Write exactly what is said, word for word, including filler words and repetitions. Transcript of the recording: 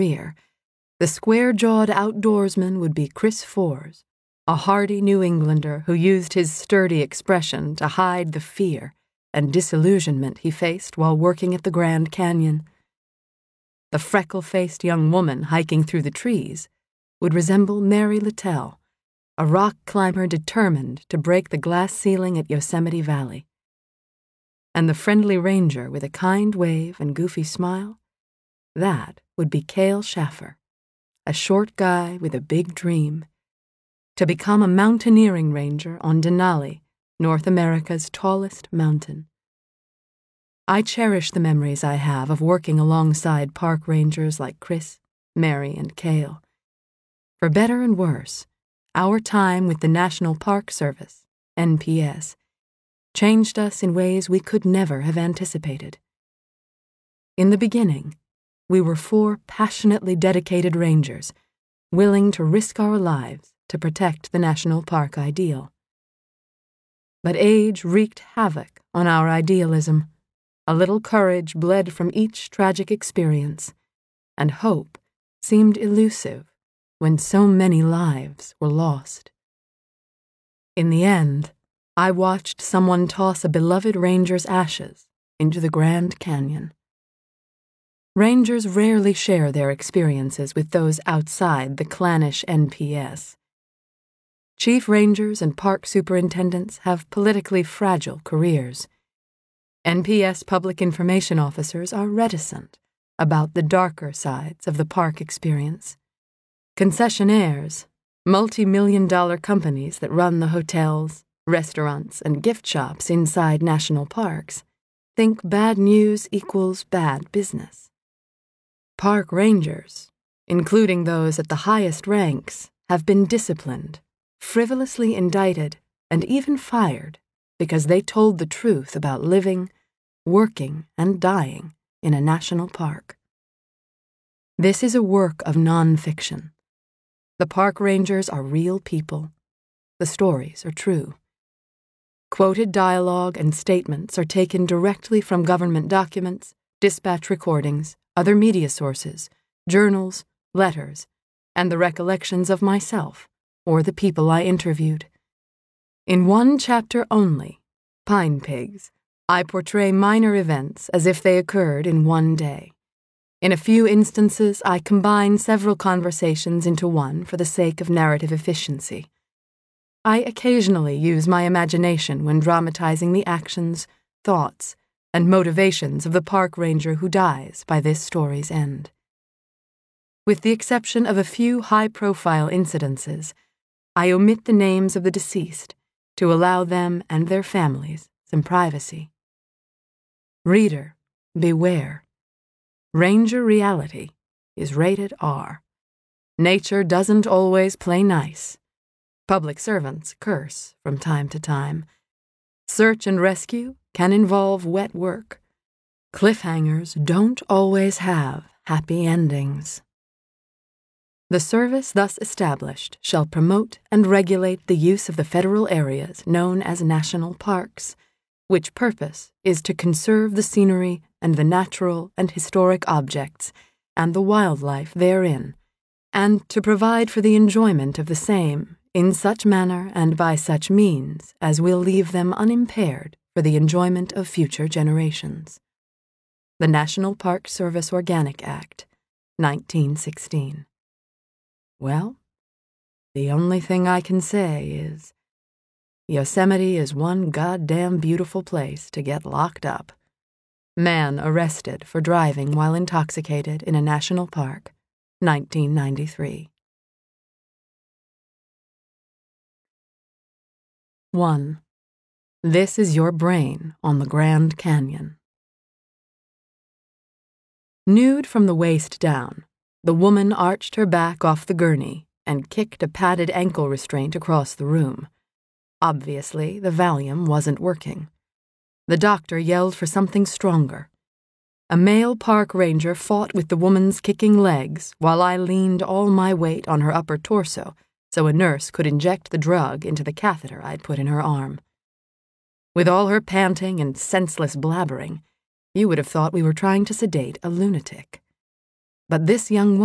career, the square-jawed outdoorsman would be Chris Fors, a hardy New Englander who used his sturdy expression to hide the fear and disillusionment he faced while working at the Grand Canyon. The freckle-faced young woman hiking through the trees would resemble Mary Littell, a rock climber determined to break the glass ceiling at Yosemite Valley. And the friendly ranger with a kind wave and goofy smile, that would be Cale Schaffer, a short guy with a big dream, to become a mountaineering ranger on Denali, North America's tallest mountain. I cherish the memories I have of working alongside park rangers like Chris, Mary, and Cale. For better and worse, our time with the National Park Service, N P S, changed us in ways we could never have anticipated. In the beginning, we were four passionately dedicated rangers, willing to risk our lives to protect the national park ideal. But age wreaked havoc on our idealism. A little courage bled from each tragic experience, and hope seemed elusive when so many lives were lost. In the end, I watched someone toss a beloved ranger's ashes into the Grand Canyon. Rangers rarely share their experiences with those outside the clannish N P S. Chief rangers and park superintendents have politically fragile careers. N P S public information officers are reticent about the darker sides of the park experience. Concessionaires, multi-million dollar companies that run the hotels, restaurants, and gift shops inside national parks, think bad news equals bad business. Park rangers, including those at the highest ranks, have been disciplined, frivolously indicted, and even fired because they told the truth about living, working, and dying in a national park. This is a work of nonfiction. The park rangers are real people. The stories are true. Quoted dialogue and statements are taken directly from government documents, dispatch recordings, other media sources, journals, letters, and the recollections of myself or the people I interviewed. In one chapter only, Pine Pigs, I portray minor events as if they occurred in one day. In a few instances, I combine several conversations into one for the sake of narrative efficiency. I occasionally use my imagination when dramatizing the actions, thoughts, and motivations of the park ranger who dies by this story's end. With the exception of a few high-profile incidences, I omit the names of the deceased to allow them and their families some privacy. Reader, beware. Ranger reality is rated R. Nature doesn't always play nice. Public servants curse from time to time. Search and rescue can involve wet work. Cliffhangers don't always have happy endings. The service thus established shall promote and regulate the use of the federal areas known as national parks, which purpose is to conserve the scenery and the natural and historic objects and the wildlife therein, and to provide for the enjoyment of the same in such manner and by such means as will leave them unimpaired for the enjoyment of future generations. The National Park Service Organic Act, nineteen sixteen. Well, the only thing I can say is, Yosemite is one goddamn beautiful place to get locked up. Man arrested for driving while intoxicated in a national park, nineteen ninety-three. one. This is your brain on the Grand Canyon. Nude from the waist down, the woman arched her back off the gurney and kicked a padded ankle restraint across the room. Obviously, the Valium wasn't working. The doctor yelled for something stronger. A male park ranger fought with the woman's kicking legs while I leaned all my weight on her upper torso so a nurse could inject the drug into the catheter I'd put in her arm. With all her panting and senseless blabbering, you would have thought we were trying to sedate a lunatic. But this young woman